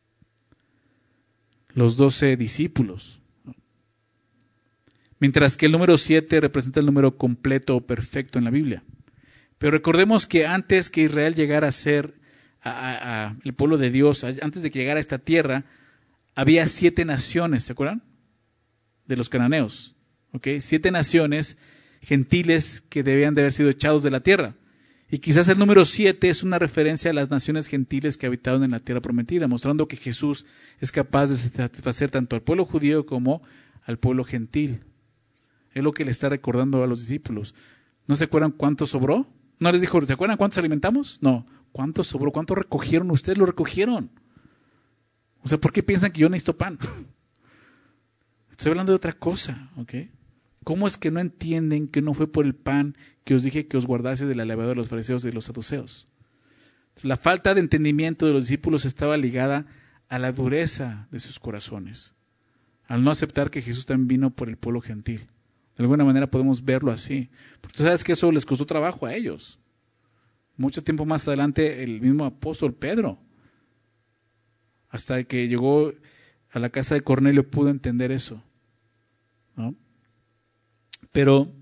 Speaker 1: Los 12 discípulos. Mientras que el número 7 representa el número completo o perfecto en la Biblia. Pero recordemos que antes que Israel llegara a ser el pueblo de Dios, antes de que llegara a esta tierra, había 7 naciones, ¿se acuerdan? De los cananeos. ¿Okay? 7 naciones gentiles que debían de haber sido echados de la tierra. Y quizás el número 7 es una referencia a las naciones gentiles que habitaron en la tierra prometida, mostrando que Jesús es capaz de satisfacer tanto al pueblo judío como al pueblo gentil. Es lo que le está recordando a los discípulos. ¿No se acuerdan cuánto sobró? No les dijo, ¿se acuerdan cuántos alimentamos? No. ¿Cuánto sobró? ¿Cuánto recogieron? Ustedes lo recogieron. O sea, ¿por qué piensan que yo necesito pan? Estoy hablando de otra cosa, ¿ok? ¿Cómo es que no entienden que no fue por el pan que os dije que os guardase de la levadura de los fariseos y de los saduceos? La falta de entendimiento de los discípulos estaba ligada a la dureza de sus corazones, al no aceptar que Jesús también vino por el pueblo gentil. De alguna manera podemos verlo así. Porque tú sabes que eso les costó trabajo a ellos. Mucho tiempo más adelante, el mismo apóstol Pedro, hasta que llegó a la casa de Cornelio, pudo entender eso, ¿no? Pero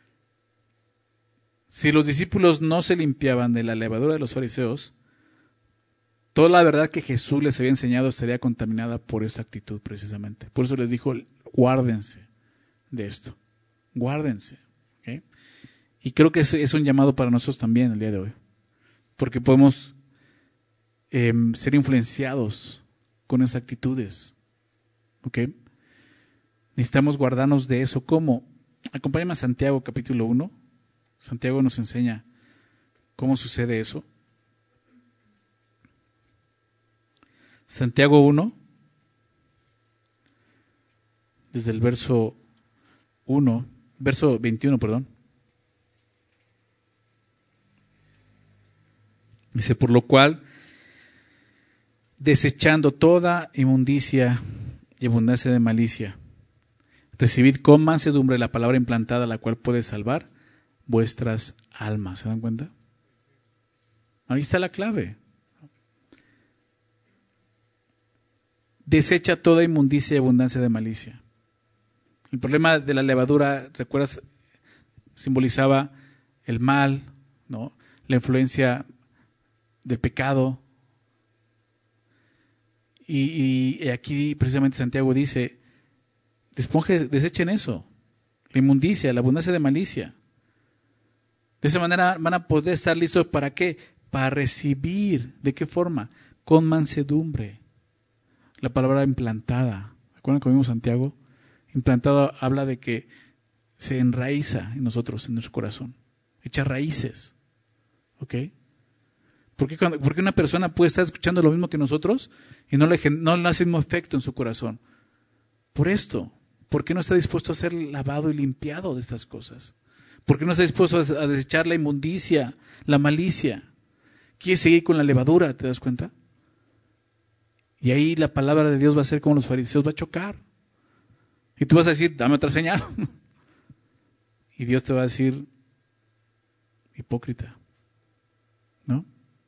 Speaker 1: si los discípulos no se limpiaban de la levadura de los fariseos, toda la verdad que Jesús les había enseñado estaría contaminada por esa actitud precisamente. Por eso les dijo, guárdense de esto, guárdense. ¿Okay? Y creo que es un llamado para nosotros también el día de hoy, porque podemos ser influenciados con esas actitudes. ¿Okay? Necesitamos guardarnos de eso. ¿Cómo? Acompáñame a Santiago capítulo 1. Santiago nos enseña cómo sucede eso. Santiago 1, desde el verso 21, perdón. Dice, por lo cual, desechando toda inmundicia y abundancia de malicia, recibid con mansedumbre la palabra implantada, la cual puede salvar vuestras almas. ¿Se dan cuenta? Ahí está la clave. Desecha toda inmundicia y abundancia de malicia. El problema de la levadura, ¿recuerdas? Simbolizaba el mal, ¿no? La influencia del pecado. Y aquí precisamente Santiago dice, desechen eso, la inmundicia, la abundancia de malicia. De esa manera van a poder estar listos ¿para qué? para recibir. ¿De qué forma? Con mansedumbre. La palabra implantada. ¿Recuerdan que vimos Santiago? Implantado habla de que se enraiza en nosotros, en nuestro corazón. Echa raíces. ¿Ok? ¿Por qué una persona puede estar escuchando lo mismo que nosotros y no le hace el mismo efecto en su corazón? Por esto. ¿Por qué no está dispuesto a ser lavado y limpiado de estas cosas? ¿Por qué no está dispuesto a desechar la inmundicia, la malicia? Quiere seguir con la levadura, ¿te das cuenta? Y ahí la palabra de Dios va a ser como los fariseos, va a chocar. Y tú vas a decir, dame otra señal. Y Dios te va a decir, hipócrita. ¿No?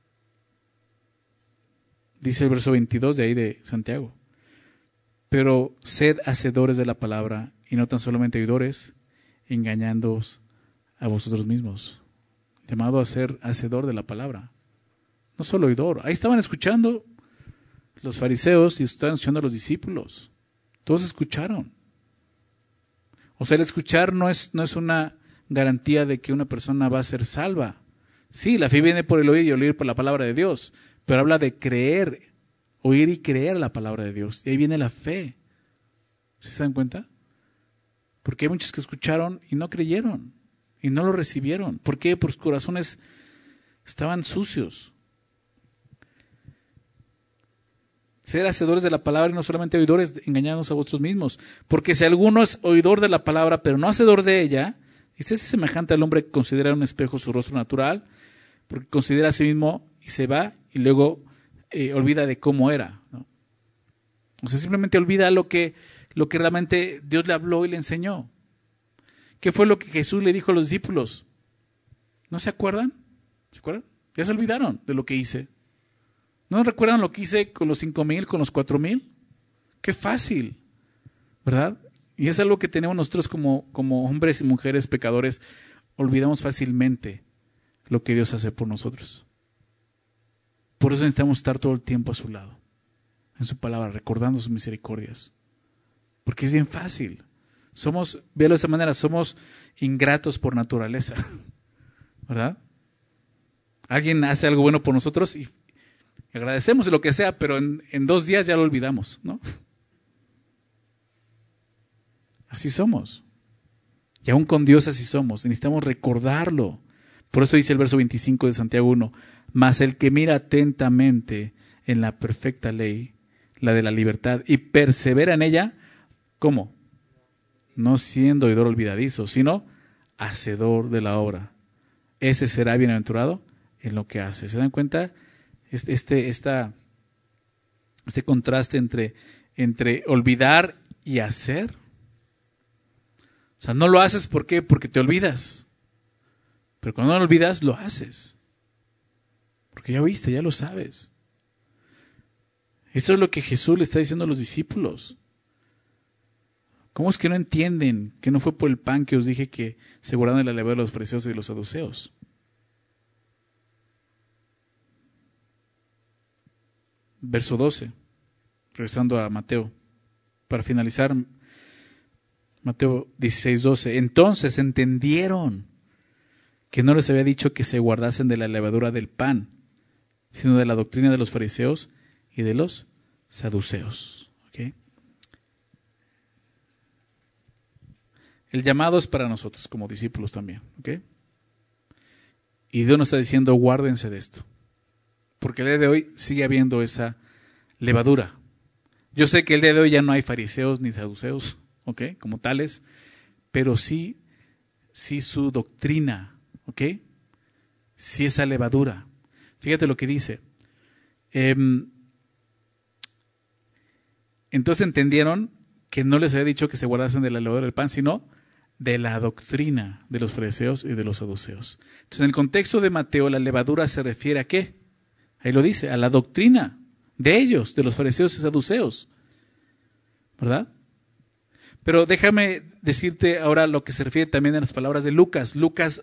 Speaker 1: Dice el verso 22 de ahí de Santiago. Pero sed hacedores de la palabra y no tan solamente oidores, engañándoos a vosotros mismos. Llamado a ser hacedor de la palabra. No solo oidor. Ahí estaban escuchando los fariseos y estaban escuchando a los discípulos. Todos escucharon. O sea, el escuchar no es una garantía de que una persona va a ser salva. Sí, la fe viene por el oír y el oír por la palabra de Dios. Pero habla de creer, oír y creer la palabra de Dios. Y ahí viene la fe. ¿Se dan cuenta? Porque hay muchos que escucharon y no creyeron. Y no lo recibieron. ¿Por qué? Porque sus corazones estaban sucios. Ser hacedores de la palabra y no solamente oidores, engañándonos a vosotros mismos. Porque si alguno es oidor de la palabra, pero no hacedor de ella, es semejante al hombre que considera en un espejo su rostro natural, porque considera a sí mismo y se va y luego olvida de cómo era, ¿no? O sea, simplemente olvida lo que realmente Dios le habló y le enseñó. ¿Qué fue lo que Jesús le dijo a los discípulos? ¿No se acuerdan? ¿Se acuerdan? Ya se olvidaron de lo que hice. ¿No recuerdan lo que hice con los 5,000, con los 4,000? Qué fácil, ¿verdad? Y es algo que tenemos nosotros como hombres y mujeres pecadores. Olvidamos fácilmente lo que Dios hace por nosotros. Por eso necesitamos estar todo el tiempo a su lado, en su palabra, recordando sus misericordias. Porque es bien fácil. Véalo de esta manera, somos ingratos por naturaleza, ¿verdad? Alguien hace algo bueno por nosotros y agradecemos lo que sea, pero en 2 días ya lo olvidamos, ¿no? Así somos. Y aún con Dios así somos. Necesitamos recordarlo. Por eso dice el verso 25 de Santiago 1, mas el que mira atentamente en la perfecta ley, la de la libertad, y persevera en ella, ¿cómo? No siendo oidor olvidadizo, sino hacedor de la obra. Ese será bienaventurado en lo que hace. ¿Se dan cuenta? Este contraste entre olvidar y hacer. O sea, no lo haces ¿por qué? Porque te olvidas. Pero cuando no lo olvidas, lo haces. Porque ya oíste, ya lo sabes. Eso es lo que Jesús le está diciendo a los discípulos. ¿Cómo es que no entienden que no fue por el pan que os dije que se guardaban de la levadura de los fariseos y de los saduceos? Verso 12, regresando a Mateo, para finalizar, Mateo 16:12. Entonces entendieron que no les había dicho que se guardasen de la levadura del pan, sino de la doctrina de los fariseos y de los saduceos. ¿Okay? El llamado es para nosotros como discípulos también. ¿Okay? Y Dios nos está diciendo, guárdense de esto. Porque el día de hoy sigue habiendo esa levadura. Yo sé que el día de hoy ya no hay fariseos ni saduceos, ¿ok? Como tales, pero sí su doctrina, ¿ok? Sí esa levadura. Fíjate lo que dice. Entonces entendieron que no les había dicho que se guardasen de la levadura del pan, sino de la doctrina de los fariseos y de los saduceos. Entonces en el contexto de Mateo, la levadura se refiere a ¿qué? Ahí lo dice, a la doctrina de ellos, de los fariseos y saduceos. ¿Verdad? Pero déjame decirte ahora lo que se refiere también a las palabras de Lucas. Lucas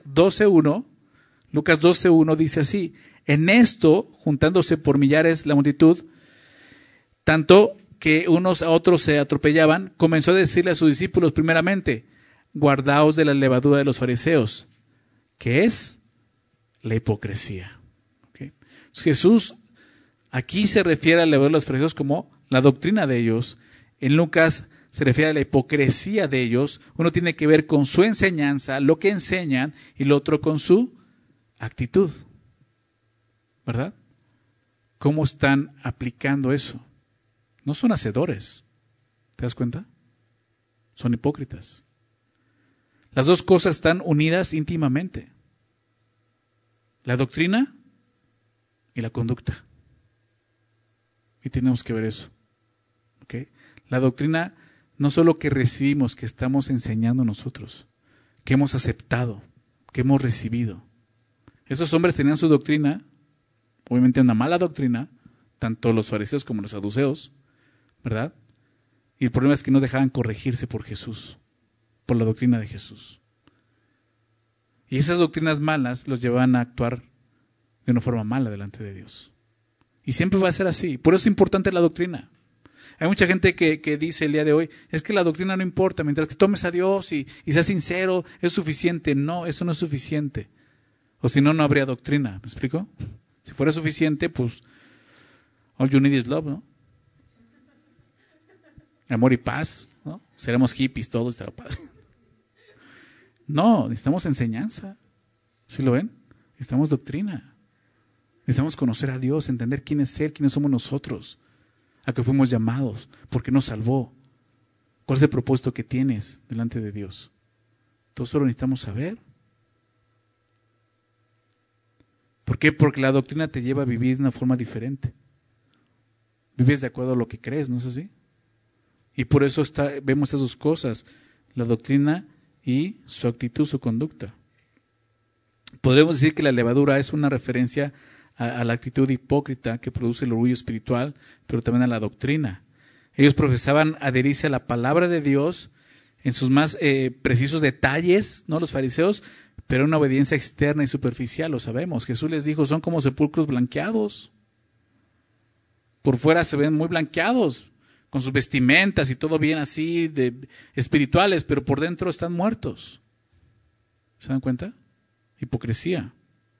Speaker 1: 12:1 dice así: en esto, juntándose por millares la multitud, tanto que unos a otros se atropellaban, comenzó a decirle a sus discípulos primeramente, guardaos de la levadura de los fariseos, que es la hipocresía. ¿Okay? Entonces, Jesús aquí se refiere a la levadura de los fariseos como la doctrina de ellos. En Lucas se refiere a la hipocresía de ellos. Uno tiene que ver con su enseñanza, lo que enseñan, y lo otro con su actitud. ¿Verdad? ¿Cómo están aplicando eso? No son hacedores. ¿Te das cuenta? Son hipócritas. Las dos cosas están unidas íntimamente. La doctrina y la conducta. Y tenemos que ver eso. ¿Okay? La doctrina no solo que recibimos, que estamos enseñando nosotros, que hemos aceptado, que hemos recibido. Esos hombres tenían su doctrina, obviamente una mala doctrina, tanto los fariseos como los saduceos, ¿verdad? Y el problema es que no dejaban corregirse por Jesús, por la doctrina de Jesús. Y esas doctrinas malas los llevaban a actuar de una forma mala delante de Dios. Y siempre va a ser así. Por eso es importante la doctrina. Hay mucha gente que dice el día de hoy, es que la doctrina no importa, mientras que tomes a Dios y seas sincero, es suficiente. No, eso no es suficiente. O si no, no habría doctrina. ¿Me explico? Si fuera suficiente, pues, all you need is love, ¿no? Amor y paz, ¿no? Seremos hippies, todo estará padre. No, necesitamos enseñanza. ¿Sí lo ven? Necesitamos doctrina. Necesitamos conocer a Dios, entender quién es Él, quiénes somos nosotros, a qué fuimos llamados, por qué nos salvó, cuál es el propósito que tienes delante de Dios. Todo eso lo necesitamos saber. ¿Por qué? Porque la doctrina te lleva a vivir de una forma diferente. Vives de acuerdo a lo que crees, ¿no es así? Y por eso vemos esas dos cosas, la doctrina y su actitud, su conducta. Podemos decir que la levadura es una referencia a la actitud hipócrita que produce el orgullo espiritual, pero también a la doctrina. Ellos profesaban adherirse a la palabra de Dios en sus más precisos detalles, ¿no? Los fariseos, pero una obediencia externa y superficial, lo sabemos. Jesús les dijo, son como sepulcros blanqueados. Por fuera se ven muy blanqueados, con sus vestimentas y todo bien así, espirituales, pero por dentro están muertos. ¿Se dan cuenta? Hipocresía.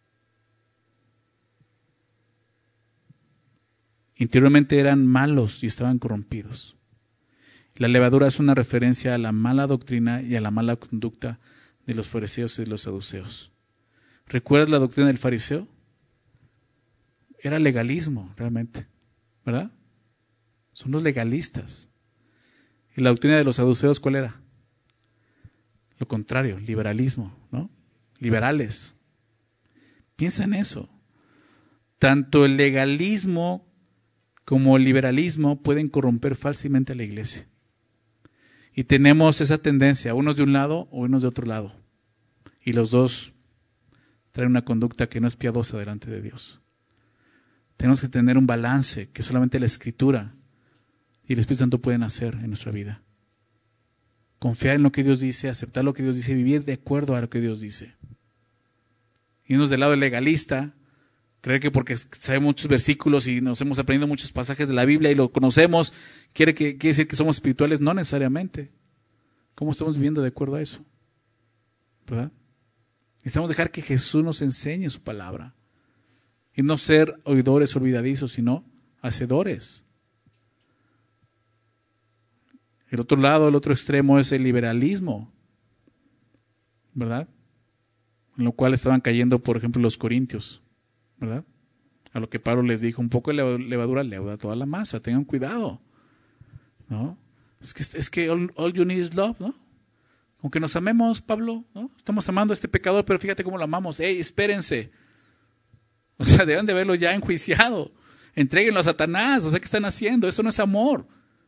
Speaker 1: Interiormente eran malos y estaban corrompidos. La levadura es una referencia a la mala doctrina y a la mala conducta de los fariseos y de los saduceos. ¿Recuerdas la doctrina del fariseo? Era legalismo, realmente, ¿verdad? Son los legalistas. ¿Y la doctrina de los saduceos cuál era? Lo contrario, liberalismo, ¿no? Liberales. Piensa en eso. Tanto el legalismo como el liberalismo pueden corromper falsamente a la iglesia. Y tenemos esa tendencia, unos de un lado o unos de otro lado. Y los dos traen una conducta que no es piadosa delante de Dios. Tenemos que tener un balance que solamente la Escritura y el Espíritu Santo pueden hacer en nuestra vida. Confiar en lo que Dios dice, aceptar lo que Dios dice, vivir de acuerdo a lo que Dios dice. Irnos del lado legalista, creer que porque sabemos muchos versículos y nos hemos aprendido muchos pasajes de la Biblia y lo conocemos, quiere decir que somos espirituales. No necesariamente. ¿Cómo estamos viviendo de acuerdo a eso? ¿Verdad? Necesitamos dejar que Jesús nos enseñe su palabra. Y no ser oidores olvidadizos, sino hacedores. El otro lado, el otro extremo es el liberalismo, ¿verdad? En lo cual estaban cayendo, por ejemplo, los corintios, ¿verdad? A lo que Pablo les dijo, un poco de levadura leuda toda la masa, tengan cuidado, ¿no? Es que all you need is love, ¿no? Aunque nos amemos, Pablo, ¿no? Estamos amando a este pecador, pero fíjate cómo lo amamos. ¡Ey, espérense! O sea, deben de verlo ya enjuiciado. Entréguenlo a Satanás, o sea, ¿qué están haciendo? Eso no es amor.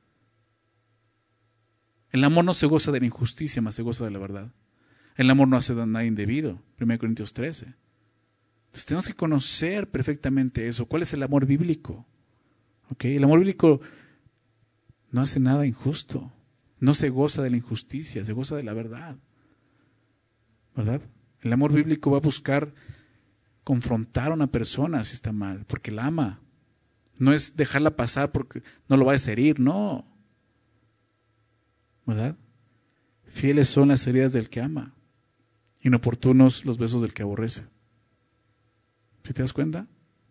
Speaker 1: El amor no se goza de la injusticia, más se goza de la verdad. El amor no hace nada indebido. 1 Corintios 13. Entonces tenemos que conocer perfectamente eso. ¿Cuál es el amor bíblico? ¿Okay? El amor bíblico no hace nada injusto. No se goza de la injusticia, se goza de la verdad. ¿Verdad? El amor bíblico va a buscar confrontar a una persona si está mal, porque la ama. No es dejarla pasar porque no lo va a herir, no. ¿Verdad? Fieles son las heridas del que ama, inoportunos los besos del que aborrece. ¿Sí te das cuenta?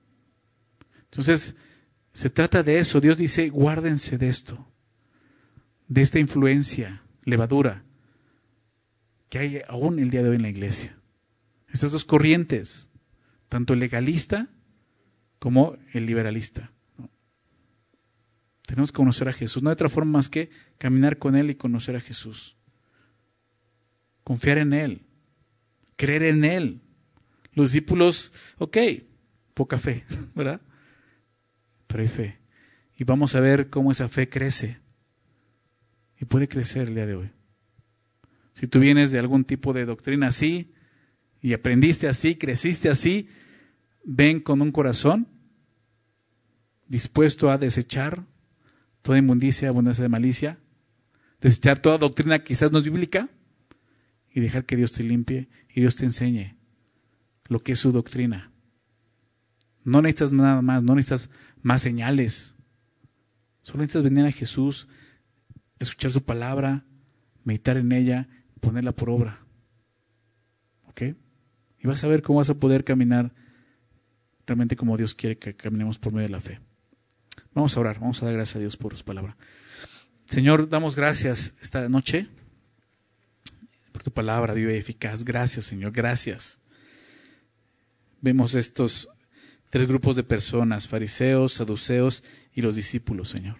Speaker 1: Entonces, se trata de eso. Dios dice, guárdense de esto, de esta influencia, levadura, que hay aún el día de hoy en la iglesia. Estas dos corrientes, tanto el legalista como el liberalista. Tenemos que conocer a Jesús. No hay otra forma más que caminar con Él y conocer a Jesús. Confiar en Él. Creer en Él. Los discípulos, poca fe, ¿verdad? Pero hay fe. Y vamos a ver cómo esa fe crece. Y puede crecer el día de hoy. Si tú vienes de algún tipo de doctrina así, y aprendiste así, creciste así, ven con un corazón dispuesto a desechar toda inmundicia, abundancia de malicia, desechar toda doctrina que quizás no es bíblica y dejar que Dios te limpie y Dios te enseñe lo que es su doctrina. No necesitas nada más, no necesitas más señales. Solo necesitas venir a Jesús, escuchar su palabra, meditar en ella, ponerla por obra. ¿Ok? Y vas a ver cómo vas a poder caminar realmente como Dios quiere que caminemos por medio de la fe. Vamos a orar, vamos a dar gracias a Dios por su palabra. Señor, damos gracias esta noche por tu palabra viva y eficaz. Gracias, Señor, gracias. Vemos estos tres grupos de personas, fariseos, saduceos y los discípulos, Señor.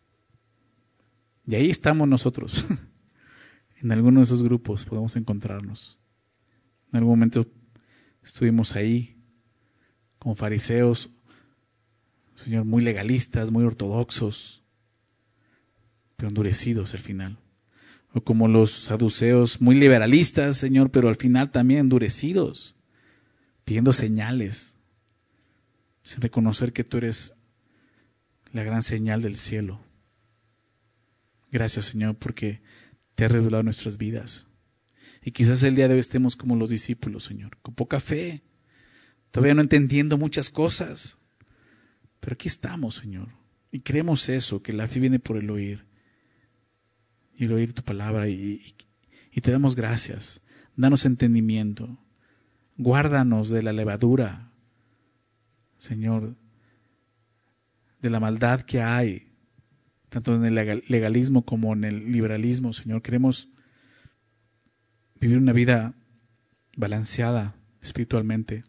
Speaker 1: Y ahí estamos nosotros. En alguno de esos grupos podemos encontrarnos. En algún momento estuvimos ahí como fariseos, Señor, muy legalistas, muy ortodoxos, pero endurecidos al final. O como los saduceos, muy liberalistas, Señor, pero al final también endurecidos, pidiendo señales, sin reconocer que tú eres la gran señal del cielo. Gracias, Señor, porque te has revelado nuestras vidas. Y quizás el día de hoy estemos como los discípulos, Señor, con poca fe, todavía no entendiendo muchas cosas. Pero aquí estamos, Señor, y creemos eso, que la fe viene por el oír, y el oír tu palabra, y te damos gracias. Danos entendimiento, guárdanos de la levadura, Señor, de la maldad que hay, tanto en el legalismo como en el liberalismo, Señor. Queremos vivir una vida balanceada espiritualmente,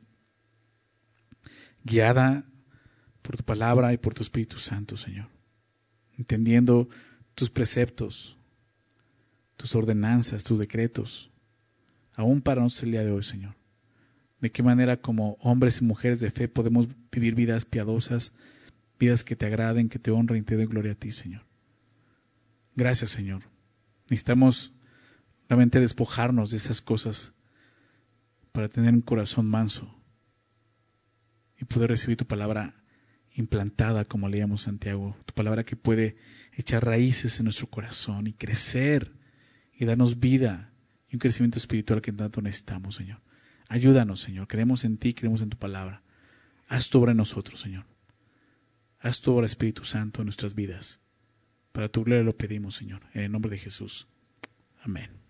Speaker 1: guiada por tu palabra y por tu Espíritu Santo, Señor. Entendiendo tus preceptos, tus ordenanzas, tus decretos, aún para nosotros el día de hoy, Señor. De qué manera como hombres y mujeres de fe podemos vivir vidas piadosas, vidas que te agraden, que te honren y te den gloria a ti, Señor. Gracias, Señor. Necesitamos realmente despojarnos de esas cosas para tener un corazón manso y poder recibir tu palabra implantada, como leíamos Santiago, tu palabra que puede echar raíces en nuestro corazón y crecer y darnos vida y un crecimiento espiritual que tanto necesitamos, Señor. Ayúdanos, Señor. Creemos en ti, creemos en tu palabra. Haz tu obra en nosotros, Señor. Haz tu obra, Espíritu Santo, en nuestras vidas. Para tu gloria lo pedimos, Señor. En el nombre de Jesús. Amén.